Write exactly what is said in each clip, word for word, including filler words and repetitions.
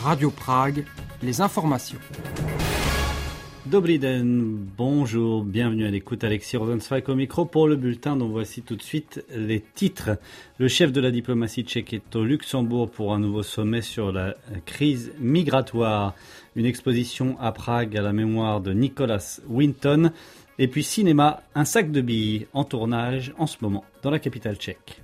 Radio Prague, les informations. Dobrý den, bonjour, bienvenue à l'écoute, Alexis Rosenzweig au micro pour le bulletin dont voici tout de suite les titres. Le chef de la diplomatie tchèque est au Luxembourg pour un nouveau sommet sur la crise migratoire. Une exposition à Prague à la mémoire de Nicholas Winton. Et puis cinéma, un sac de billes en tournage en ce moment dans la capitale tchèque.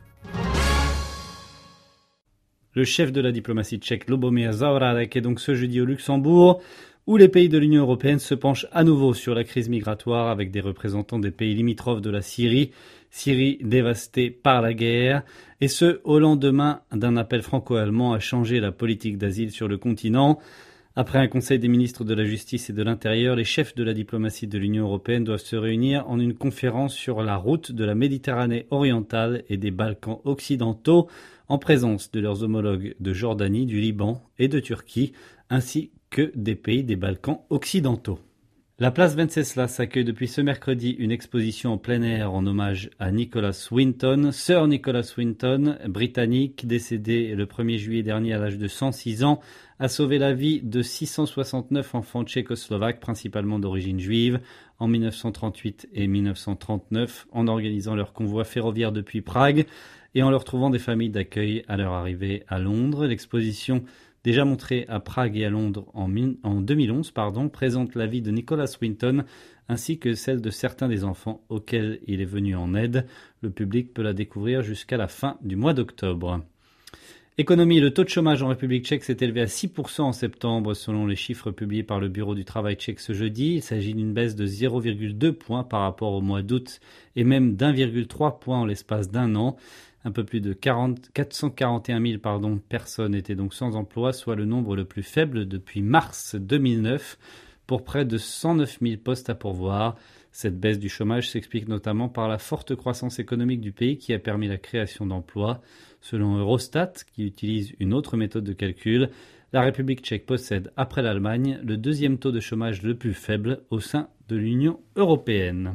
Le chef de la diplomatie tchèque, Lubomír Zaorálek, est donc ce jeudi au Luxembourg, où les pays de l'Union européenne se penchent à nouveau sur la crise migratoire avec des représentants des pays limitrophes de la Syrie, Syrie dévastée par la guerre, et ce, au lendemain d'un appel franco-allemand à changer la politique d'asile sur le continent. Après un conseil des ministres de la Justice et de l'Intérieur, les chefs de la diplomatie de l'Union européenne doivent se réunir en une conférence sur la route de la Méditerranée orientale et des Balkans occidentaux, en présence de leurs homologues de Jordanie, du Liban et de Turquie, ainsi que des pays des Balkans occidentaux. La place Venceslas accueille depuis ce mercredi une exposition en plein air en hommage à Nicholas Winton, Sir Nicholas Winton, britannique, décédé le premier juillet dernier à l'âge de cent six ans, a sauvé la vie de six cent soixante-neuf enfants tchécoslovaques, principalement d'origine juive, en mille neuf cent trente-huit et mille neuf cent trente-neuf, en organisant leur convoi ferroviaire depuis Prague et en leur trouvant des familles d'accueil à leur arrivée à Londres. L'exposition, déjà montrée à Prague et à Londres en, en deux mille onze, pardon, présente la vie de Nicholas Winton ainsi que celle de certains des enfants auxquels il est venu en aide. Le public peut la découvrir jusqu'à la fin du mois d'octobre. Économie, le taux de chômage en République tchèque s'est élevé à six pour cent en septembre selon les chiffres publiés par le Bureau du travail tchèque ce jeudi. Il s'agit d'une baisse de zéro virgule deux points par rapport au mois d'août et même d'un virgule trois point en l'espace d'un an. Un peu plus de quarante, quatre cent quarante et un mille pardon, personnes étaient donc sans emploi, soit le nombre le plus faible depuis mars deux mille neuf, pour près de cent neuf mille postes à pourvoir. Cette baisse du chômage s'explique notamment par la forte croissance économique du pays qui a permis la création d'emplois. Selon Eurostat, qui utilise une autre méthode de calcul, la République tchèque possède, après l'Allemagne, le deuxième taux de chômage le plus faible au sein de l'Union européenne.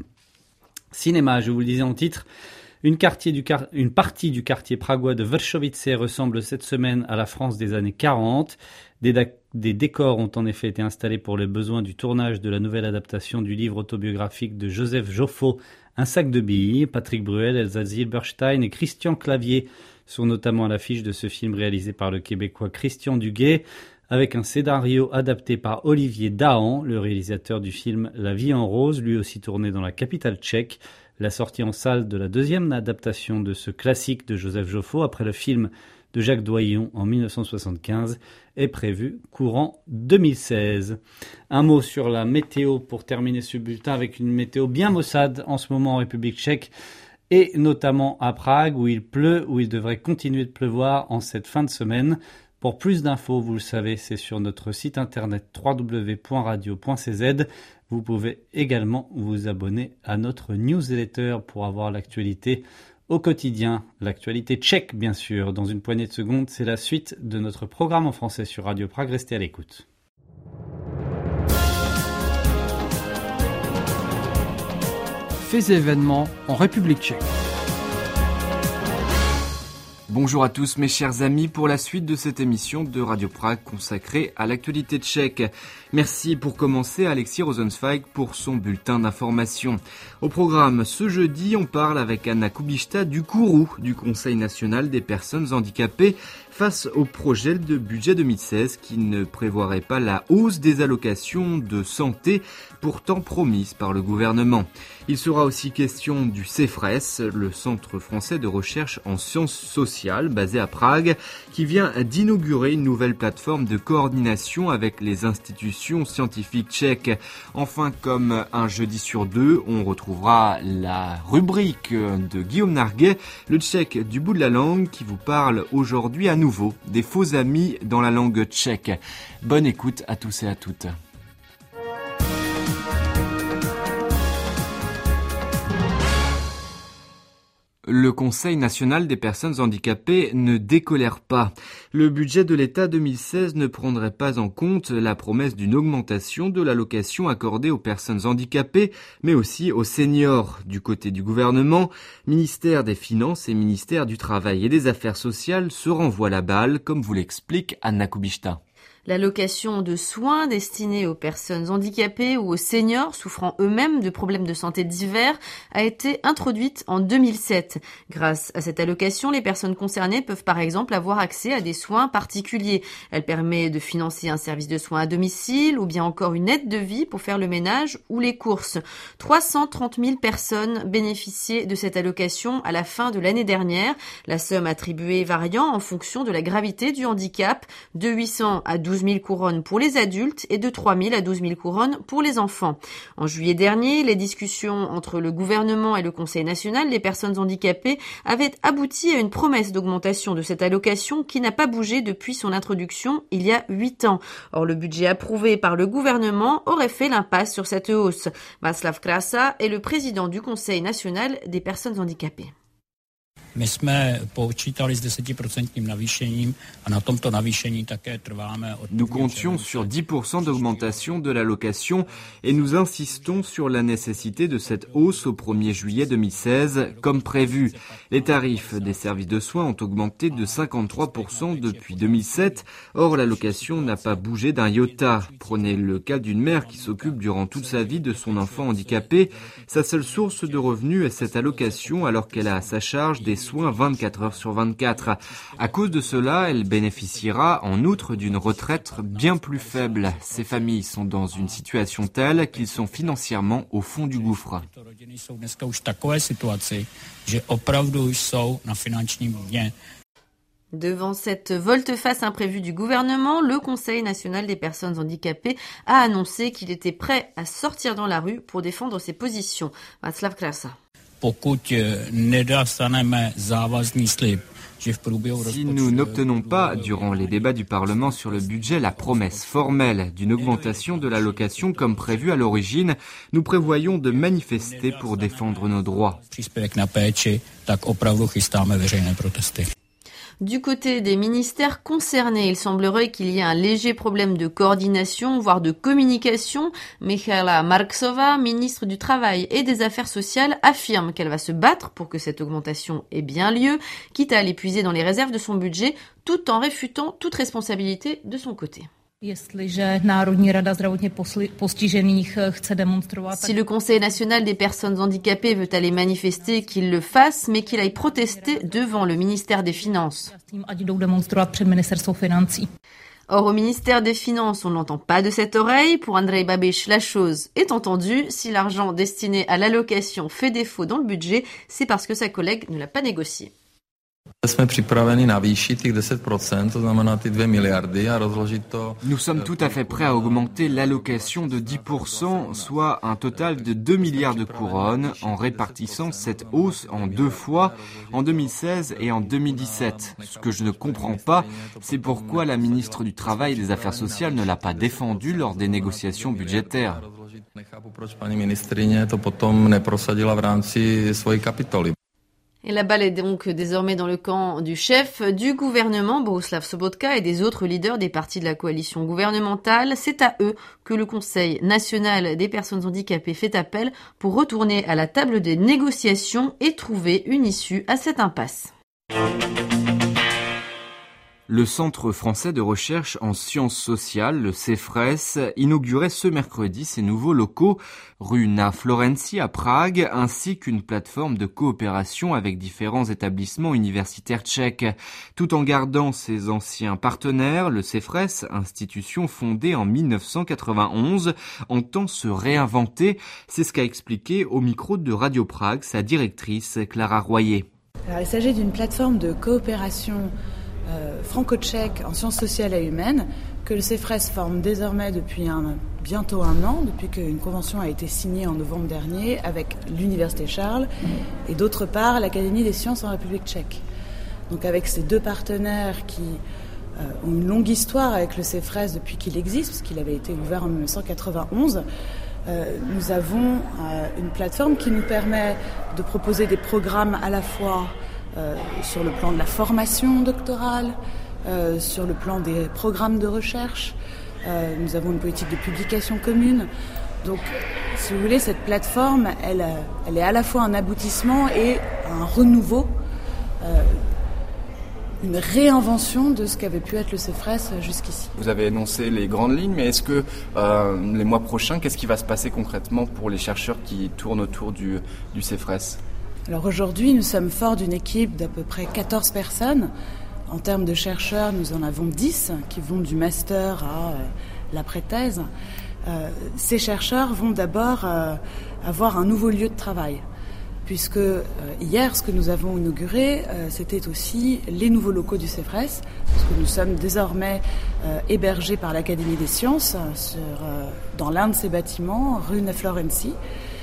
Cinéma, je vous le disais en titre, Une, du car- une partie du quartier pragois de Vršovice ressemble cette semaine à la France des années quarante. Des, da- des décors ont en effet été installés pour les besoins du tournage de la nouvelle adaptation du livre autobiographique de Joseph Joffo, Un sac de billes. Patrick Bruel, Elsa Zilberstein et Christian Clavier sont notamment à l'affiche de ce film réalisé par le Québécois Christian Duguay, avec un scénario adapté par Olivier Dahan, le réalisateur du film La vie en rose, lui aussi tourné dans la capitale tchèque. La sortie en salle de la deuxième adaptation de ce classique de Joseph Joffo, après le film de Jacques Doyon en mille neuf cent soixante-quinze, est prévue courant deux mille seize. Un mot sur la météo pour terminer ce bulletin avec une météo bien maussade en ce moment en République tchèque et notamment à Prague où il pleut, où il devrait continuer de pleuvoir en cette fin de semaine. Pour plus d'infos, vous le savez, c'est sur notre site internet w w w point radio point c z. Vous pouvez également vous abonner à notre newsletter pour avoir l'actualité au quotidien. L'actualité tchèque, bien sûr. Dans une poignée de secondes, c'est la suite de notre programme en français sur Radio Prague. Restez à l'écoute. Faits et événements en République tchèque. Bonjour à tous mes chers amis pour la suite de cette émission de Radio Prague consacrée à l'actualité tchèque. Merci pour commencer Alexis Rosenzweig pour son bulletin d'information. Au programme ce jeudi, on parle avec Anna Kubishta du Kourou, du Conseil national des personnes handicapées, face au projet de budget deux mille seize qui ne prévoirait pas la hausse des allocations de santé pourtant promises par le gouvernement. Il sera aussi question du CEFRES, le Centre français de recherche en sciences sociales basé à Prague, qui vient d'inaugurer une nouvelle plateforme de coordination avec les institutions scientifiques tchèques. Enfin, comme un jeudi sur deux, on retrouvera la rubrique de Guillaume Narguet, le tchèque du bout de la langue, qui vous parle aujourd'hui à nouveau des faux amis dans la langue tchèque. Bonne écoute à tous et à toutes. Le Conseil national des personnes handicapées ne décolère pas. Le budget de l'État deux mille seize ne prendrait pas en compte la promesse d'une augmentation de l'allocation accordée aux personnes handicapées, mais aussi aux seniors. Du côté du gouvernement, ministère des Finances et ministère du Travail et des Affaires sociales se renvoient la balle, comme vous l'explique Anna Kubishta. L'allocation de soins destinée aux personnes handicapées ou aux seniors souffrant eux-mêmes de problèmes de santé divers a été introduite en deux mille sept. Grâce à cette allocation, les personnes concernées peuvent par exemple avoir accès à des soins particuliers. Elle permet de financer un service de soins à domicile ou bien encore une aide de vie pour faire le ménage ou les courses. trois cent trente mille personnes bénéficiaient de cette allocation à la fin de l'année dernière. La somme attribuée variant en fonction de la gravité du handicap, de huit cents à douze mille couronnes pour les adultes et de trois mille à douze mille couronnes pour les enfants. En juillet dernier, les discussions entre le gouvernement et le Conseil national des personnes handicapées avaient abouti à une promesse d'augmentation de cette allocation qui n'a pas bougé depuis son introduction il y a huit ans. Or, le budget approuvé par le gouvernement aurait fait l'impasse sur cette hausse. Václav Krása est le président du Conseil national des personnes handicapées. My jsme počítali s desetiprocentním navýšením a na tomto navýšení také trváme. Nous comptions sur dix pour cent d'augmentation de l'allocation et nous insistons sur la nécessité de cette hausse au premier juillet deux mille seize, comme prévu. Les tarifs des services de soins ont augmenté de cinquante-trois pour cent depuis deux mille sept. Or, l'allocation n'a pas bougé d'un iota. Prenez le cas d'une mère qui s'occupe durant toute sa vie de son enfant handicapé. Sa seule source de revenus est cette allocation alors qu'elle a à sa charge des soins vingt-quatre heures sur vingt-quatre. À cause de cela, elle bénéficiera en outre d'une retraite bien plus faible. Ces familles sont dans une situation telle qu'ils sont financièrement au fond du gouffre. Devant cette volte-face imprévue du gouvernement, le Conseil national des personnes handicapées a annoncé qu'il était prêt à sortir dans la rue pour défendre ses positions. Václav Krása. Si nous n'obtenons pas, durant les débats du Parlement sur le budget, la promesse formelle d'une augmentation de l'allocation comme prévu à l'origine, nous prévoyons de manifester pour défendre nos droits. Du côté des ministères concernés, il semblerait qu'il y ait un léger problème de coordination, voire de communication. Michaela Marksova, ministre du Travail et des Affaires sociales, affirme qu'elle va se battre pour que cette augmentation ait bien lieu, quitte à aller puiser dans les réserves de son budget, tout en réfutant toute responsabilité de son côté. Si le Conseil national des personnes handicapées veut aller manifester, qu'il le fasse, mais qu'il aille protester devant le ministère des Finances. Or, au ministère des Finances, on n'entend pas de cette oreille. Pour Andrej Babiš, la chose est entendue. Si l'argent destiné à l'allocation fait défaut dans le budget, c'est parce que sa collègue ne l'a pas négocié. Nous sommes tout à fait prêts à augmenter l'allocation de dix pour cent, soit un total de deux milliards de couronnes, en répartissant cette hausse en deux fois, en deux mille seize et en deux mille dix-sept. Ce que je ne comprends pas, c'est pourquoi la ministre du Travail et des Affaires sociales ne l'a pas défendu lors des négociations budgétaires. Et la balle est donc désormais dans le camp du chef du gouvernement, Bohuslav Sobotka, et des autres leaders des partis de la coalition gouvernementale. C'est à eux que le Conseil national des personnes handicapées fait appel pour retourner à la table des négociations et trouver une issue à cette impasse. Le Centre français de recherche en sciences sociales, le CEFRES, inaugurait ce mercredi ses nouveaux locaux rue Na Florenci à Prague, ainsi qu'une plateforme de coopération avec différents établissements universitaires tchèques. Tout en gardant ses anciens partenaires, le CEFRES, institution fondée en mille neuf cent quatre-vingt-onze, entend se réinventer. C'est ce qu'a expliqué au micro de Radio Prague sa directrice Clara Royer. Alors, il s'agit d'une plateforme de coopération Euh, franco-tchèque en sciences sociales et humaines que le CEFRES forme désormais depuis un, bientôt un an, depuis qu'une convention a été signée en novembre dernier avec l'Université Charles et d'autre part l'Académie des sciences en République tchèque. Donc avec ces deux partenaires qui euh, ont une longue histoire avec le CEFRES depuis qu'il existe, parce qu'il avait été ouvert en mille neuf cent quatre-vingt-onze, euh, nous avons euh, une plateforme qui nous permet de proposer des programmes à la fois Euh, sur le plan de la formation doctorale, euh, sur le plan des programmes de recherche. Euh, nous avons une politique de publication commune. Donc, si vous voulez, cette plateforme, elle, elle est à la fois un aboutissement et un renouveau. Euh, une réinvention de ce qu'avait pu être le CEFRES jusqu'ici. Vous avez énoncé les grandes lignes, mais est-ce que euh, les mois prochains, qu'est-ce qui va se passer concrètement pour les chercheurs qui tournent autour du, du CEFRES ? Alors aujourd'hui, nous sommes forts d'une équipe d'à peu près quatorze personnes. En termes de chercheurs, nous en avons dix qui vont du master à euh, l'après-thèse. Euh, ces chercheurs vont d'abord euh, avoir un nouveau lieu de travail. Puisque euh, hier, ce que nous avons inauguré, euh, c'était aussi les nouveaux locaux du CEFRES, parce que nous sommes désormais euh, hébergés par l'Académie des sciences sur, euh, dans l'un de ces bâtiments, rue Neuf-Laurentie.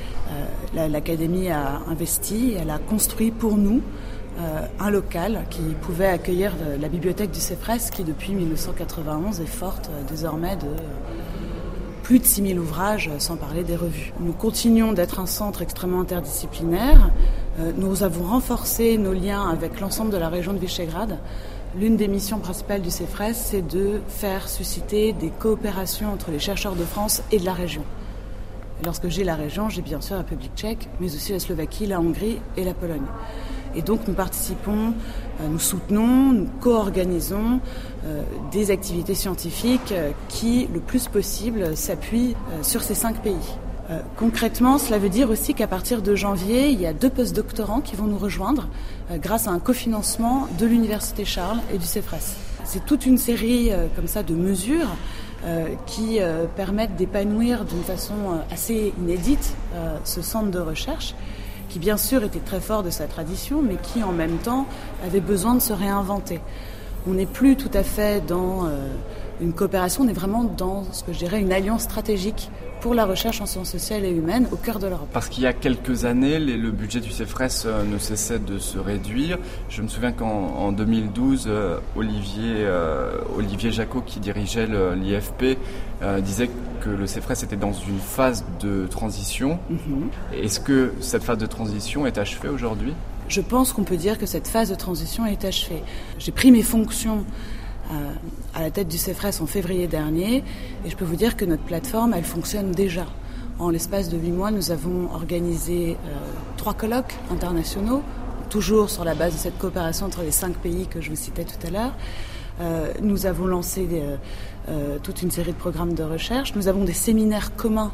Euh, L'Académie a investi, elle a construit pour nous euh, un local qui pouvait accueillir de, la bibliothèque du CEFRES, qui depuis dix-neuf cent quatre-vingt-onze est forte euh, désormais de plus de six mille ouvrages, sans parler des revues. Nous continuons d'être un centre extrêmement interdisciplinaire. Euh, nous avons renforcé nos liens avec l'ensemble de la région de Visegrad. L'une des missions principales du CEFRES, c'est de faire susciter des coopérations entre les chercheurs de France et de la région. Et lorsque j'ai la région, j'ai bien sûr la République tchèque, mais aussi la Slovaquie, la Hongrie et la Pologne. Et donc nous participons, nous soutenons, nous co-organisons euh, des activités scientifiques qui, le plus possible, s'appuient euh, sur ces cinq pays. Euh, concrètement, cela veut dire aussi qu'à partir de janvier, il y a deux post-doctorants qui vont nous rejoindre euh, grâce à un cofinancement de l'Université Charles et du CEFRES. C'est toute une série euh, comme ça de mesures euh, qui euh, permettent d'épanouir d'une façon euh, assez inédite euh, ce centre de recherche, qui bien sûr était très fort de sa tradition, mais qui en même temps avait besoin de se réinventer. On n'est plus tout à fait dans euh, une coopération, on est vraiment dans ce que je dirais une alliance stratégique pour la recherche en sciences sociales et humaines au cœur de l'Europe. Parce qu'il y a quelques années, les, le budget du CEFRES euh, ne cessait de se réduire. Je me souviens qu'en en deux mille douze, euh, Olivier, euh, Olivier Jacot, qui dirigeait l'I F P, euh, disait que le CEFRES était dans une phase de transition. Mm-hmm. Est-ce que cette phase de transition est achevée aujourd'hui ? Je pense qu'on peut dire que cette phase de transition est achevée. J'ai pris mes fonctions à la tête du CEFRES en février dernier, et je peux vous dire que notre plateforme, elle fonctionne déjà. En l'espace de huit mois, nous avons organisé euh, trois colloques internationaux, toujours sur la base de cette coopération entre les cinq pays que je vous citais tout à l'heure. Euh, nous avons lancé des, euh, toute une série de programmes de recherche. Nous avons des séminaires communs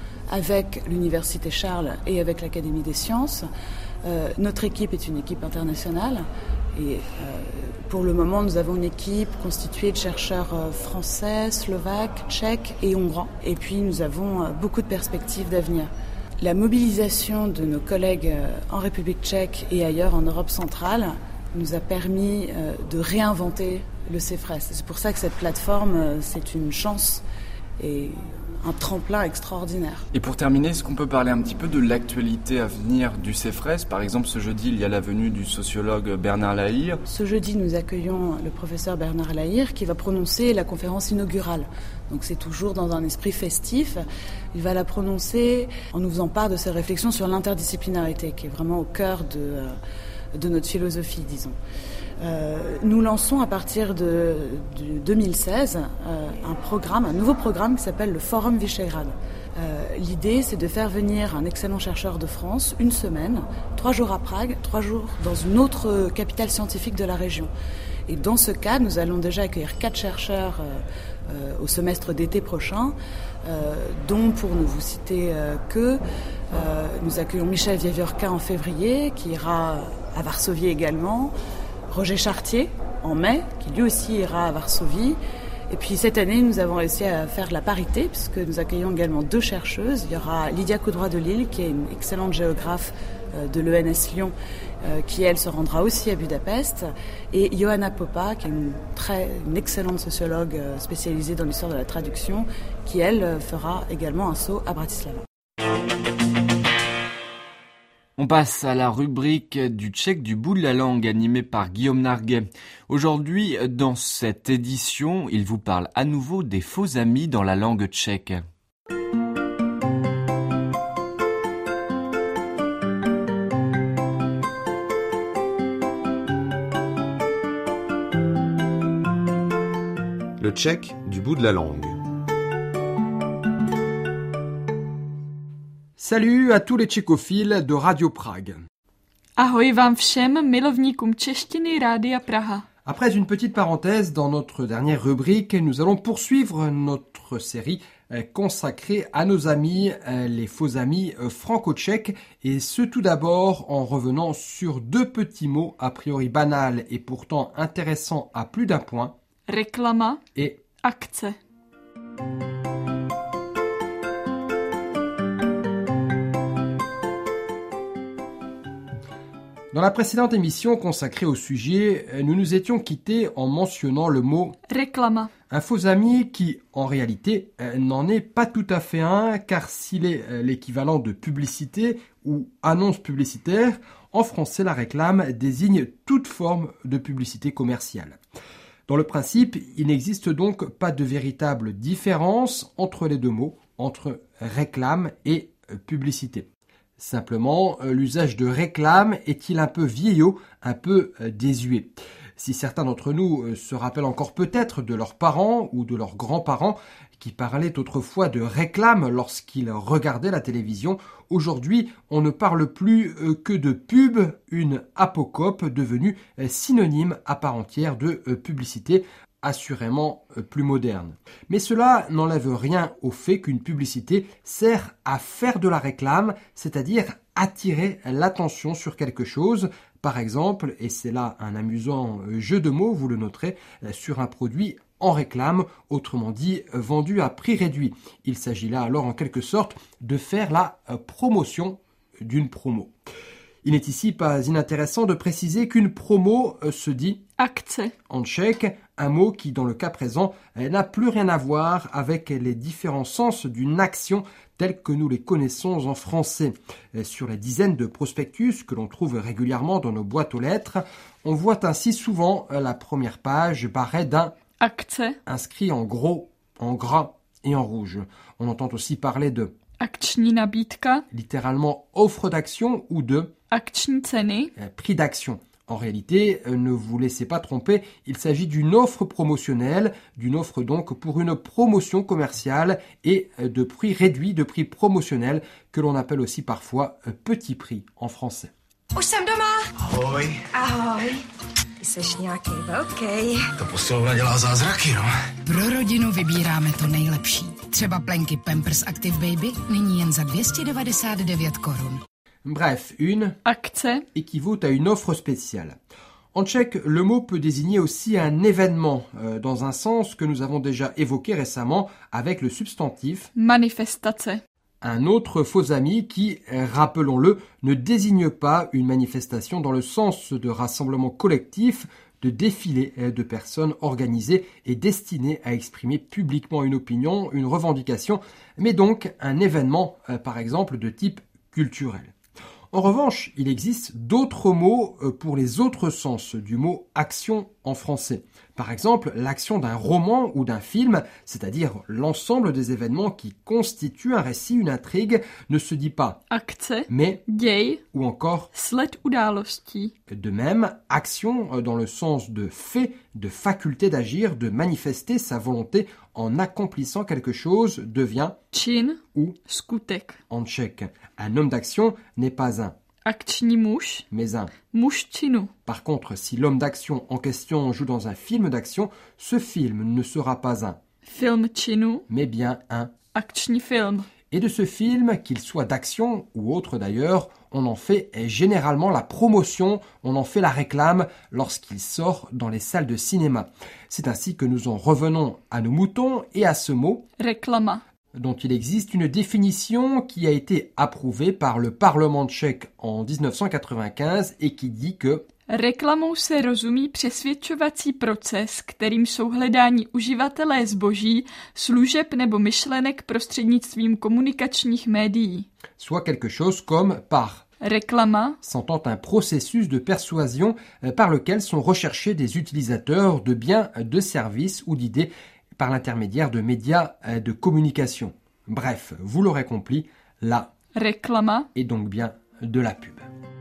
avec l'Université Charles et avec l'Académie des sciences. Euh, notre équipe est une équipe internationale. Et euh, pour le moment, nous avons une équipe constituée de chercheurs euh, français, slovaques, tchèques et hongrois. Et puis, nous avons euh, beaucoup de perspectives d'avenir. La mobilisation de nos collègues euh, en République tchèque et ailleurs en Europe centrale nous a permis euh, de réinventer le CEFRES. C'est pour ça que cette plateforme, euh, c'est une chance et un tremplin extraordinaire. Et pour terminer, est-ce qu'on peut parler un petit peu de l'actualité à venir du CEFRES ? Par exemple, ce jeudi, il y a la venue du sociologue Bernard Lahire. Ce jeudi, nous accueillons le professeur Bernard Lahire qui va prononcer la conférence inaugurale. Donc c'est toujours dans un esprit festif. Il va la prononcer en nous faisant part de ses réflexions sur l'interdisciplinarité, qui est vraiment au cœur de, de notre philosophie, disons. Euh, nous lançons à partir de, de deux mille seize euh, un programme, un nouveau programme qui s'appelle le Forum Visegrad. Euh, l'idée, c'est de faire venir un excellent chercheur de France une semaine, trois jours à Prague, trois jours dans une autre capitale scientifique de la région. Et dans ce cas, nous allons déjà accueillir quatre chercheurs euh, euh, au semestre d'été prochain, euh, dont, pour ne vous citer euh, que, euh, nous accueillons Michel Wiewiórka en février, qui ira à Varsovie également, Roger Chartier en mai, qui lui aussi ira à Varsovie. Et puis cette année, nous avons réussi à faire la parité, puisque nous accueillons également deux chercheuses. Il y aura Lydia Coudroy de Lille, qui est une excellente géographe de l'E N S Lyon, qui elle se rendra aussi à Budapest, et Johanna Popa, qui est une, très, une excellente sociologue spécialisée dans l'histoire de la traduction, qui elle fera également un saut à Bratislava. On passe à la rubrique du tchèque du bout de la langue animée par Guillaume Narguet. Aujourd'hui, dans cette édition, il vous parle à nouveau des faux amis dans la langue tchèque. Le tchèque du bout de la langue. Salut à tous les tchécophiles de Radio Prague. Ahoj vám všem milovníkům češtiny Rádia Praha. Après une petite parenthèse dans notre dernière rubrique, nous allons poursuivre notre série consacrée à nos amis, les faux amis franco-tchèques, et ce tout d'abord en revenant sur deux petits mots a priori banals et pourtant intéressants à plus d'un point. Reklama et akce. Dans la précédente émission consacrée au sujet, nous nous étions quittés en mentionnant le mot Reklama. Un faux ami qui, en réalité, n'en est pas tout à fait un, car s'il est l'équivalent de publicité ou annonce publicitaire, en français la réclame désigne toute forme de publicité commerciale. Dans le principe, il n'existe donc pas de véritable différence entre les deux mots, entre réclame et publicité. Simplement, l'usage de réclame est-il un peu vieillot, un peu désuet. Si certains d'entre nous se rappellent encore peut-être de leurs parents ou de leurs grands-parents qui parlaient autrefois de réclame lorsqu'ils regardaient la télévision, aujourd'hui on ne parle plus que de pub, une apocope devenue synonyme à part entière de publicité, assurément plus moderne. Mais cela n'enlève rien au fait qu'une publicité sert à faire de la réclame, c'est-à-dire attirer l'attention sur quelque chose, par exemple, et c'est là un amusant jeu de mots, vous le noterez, sur un produit en réclame, autrement dit vendu à prix réduit. Il s'agit là alors en quelque sorte de faire la promotion d'une promo. Il n'est ici pas inintéressant de préciser qu'une promo se dit akce en tchèque, un mot qui dans le cas présent n'a plus rien à voir avec les différents sens d'une action tels que nous les connaissons en français. Sur les dizaines de prospectus que l'on trouve régulièrement dans nos boîtes aux lettres, on voit ainsi souvent la première page barrée d'un akce inscrit en gros, en gras et en rouge. On entend aussi parler de akční nabídka, littéralement offre d'action ou de akční ceny, prix d'action. En réalité, ne vous laissez pas tromper, il s'agit d'une offre promotionnelle, d'une offre donc pour une promotion commerciale et de prix réduit, de prix promotionnel, que l'on appelle aussi parfois petit prix en français. Už jsem doma. Ahoj. Ahoj. Ty seš nějaký velký. Ta posilovna dělá zázraky, no. Pro rodinu vybíráme to nejlepší. Třeba plenky Pampers Active Baby, nyní jen za dvě stě devadesát devět korun. Bref, une akce équivaut à une offre spéciale. En tchèque, le mot peut désigner aussi un événement, euh, dans un sens que nous avons déjà évoqué récemment avec le substantif manifestace. Un autre faux ami qui, rappelons-le, ne désigne pas une manifestation dans le sens de rassemblement collectif, de défilé de personnes organisées et destinées à exprimer publiquement une opinion, une revendication, mais donc un événement, euh, par exemple, de type culturel. En revanche, il existe d'autres mots pour les autres sens du mot action en français. Par exemple, l'action d'un roman ou d'un film, c'est-à-dire l'ensemble des événements qui constituent un récit, une intrigue, ne se dit pas akce, mais děj, ou encore sled událostí. De même, action dans le sens de fait, de faculté d'agir, de manifester sa volonté en accomplissant quelque chose devient čin ou skutek. En tchèque. Un homme d'action n'est pas un akční muž, mais un muž činu. Par contre, si l'homme d'action en question joue dans un film d'action, ce film ne sera pas un film činu, mais bien un akční film. Et de ce film, qu'il soit d'action ou autre d'ailleurs, on en fait généralement la promotion, on en fait la réclame lorsqu'il sort dans les salles de cinéma. C'est ainsi que nous en revenons à nos moutons et à ce mot reklama, dont il existe une définition qui a été approuvée par le Parlement tchèque en dix-neuf cent quatre-vingt-quinze et qui dit que reklamou se rozumí přesvědčovací proces, kterým jsou hledání uživatelé zboží, služeb nebo myšlenek prostřednictvím komunikačních médií. Soit quelque chose comme par Reklama s'entend un processus de persuasion par lequel sont recherchés des utilisateurs de biens, de services ou d'idées par l'intermédiaire de médias de communication. Bref, vous l'aurez compris, la reklama est donc bien de la pub.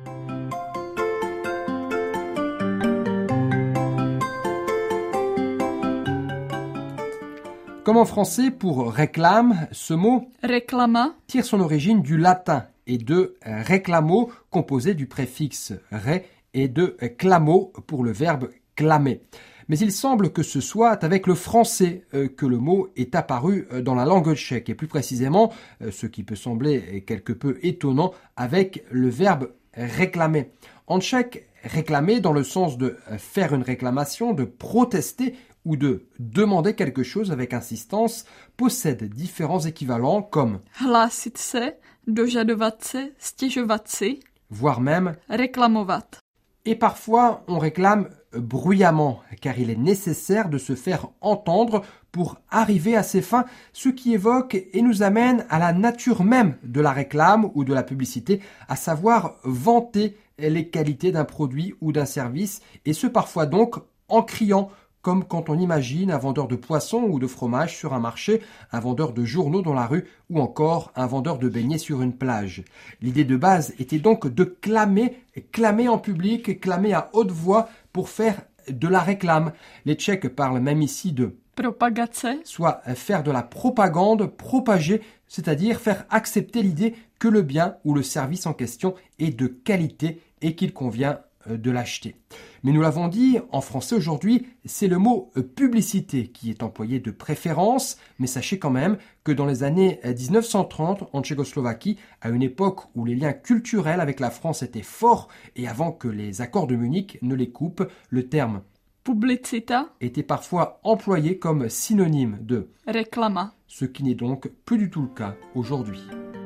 Comme en français, pour réclame, ce mot reklama tire son origine du latin et de reclamo, composé du préfixe re et de clamo pour le verbe clamer. Mais il semble que ce soit avec le français euh, que le mot est apparu euh, dans la langue tchèque, et plus précisément, euh, ce qui peut sembler quelque peu étonnant, avec le verbe réclamer. En tchèque, réclamer dans le sens de faire une réclamation, de protester ou de demander quelque chose avec insistance possède différents équivalents comme hlásit se, dožadovat se, stěžovat si, voire même reklamovat. Et parfois, on réclame bruyamment, car il est nécessaire de se faire entendre pour arriver à ses fins, ce qui évoque et nous amène à la nature même de la réclame ou de la publicité, à savoir vanter les qualités d'un produit ou d'un service, et ce parfois donc en criant, comme quand on imagine un vendeur de poissons ou de fromage sur un marché, un vendeur de journaux dans la rue ou encore un vendeur de beignets sur une plage. L'idée de base était donc de clamer, clamer en public, clamer à haute voix pour faire de la réclame. Les Tchèques parlent même ici de propagace, soit faire de la propagande, propager, c'est-à-dire faire accepter l'idée que le bien ou le service en question est de qualité et qu'il convient de l'acheter. Mais nous l'avons dit, en français aujourd'hui, c'est le mot publicité qui est employé de préférence, mais sachez quand même que dans les années dix-neuf cent trente, en Tchécoslovaquie, à une époque où les liens culturels avec la France étaient forts et avant que les accords de Munich ne les coupent, le terme publicita était parfois employé comme synonyme de reklama, ce qui n'est donc plus du tout le cas aujourd'hui.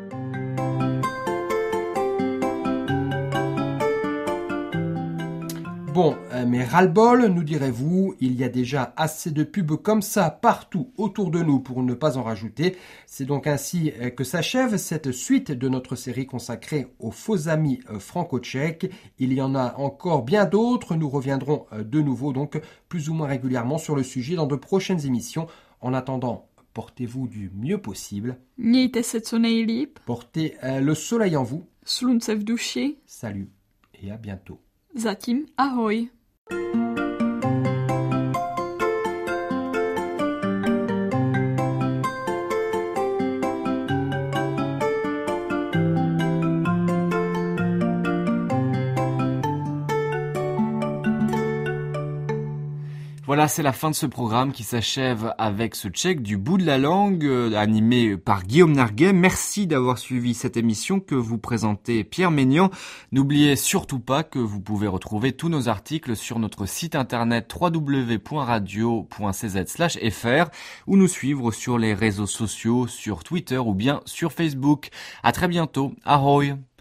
Bon, mais ras-le-bol, nous direz-vous, il y a déjà assez de pubs comme ça partout autour de nous pour ne pas en rajouter. C'est donc ainsi que s'achève cette suite de notre série consacrée aux faux amis franco-tchèques. Il y en a encore bien d'autres, nous reviendrons de nouveau donc plus ou moins régulièrement sur le sujet dans de prochaines émissions. En attendant, portez-vous du mieux possible. Mějte se co nejlíp. Portez le soleil en vous. Slunce v duši. Salut et à bientôt. Zatím ahoj. Voilà, c'est la fin de ce programme qui s'achève avec ce tchèque du bout de la langue, euh, animé par Guillaume Narguet. Merci d'avoir suivi cette émission que vous présentez Pierre Ménian. N'oubliez surtout pas que vous pouvez retrouver tous nos articles sur notre site internet w w w point radio point c z slash f r ou nous suivre sur les réseaux sociaux, sur Twitter ou bien sur Facebook. À très bientôt. Ahoy!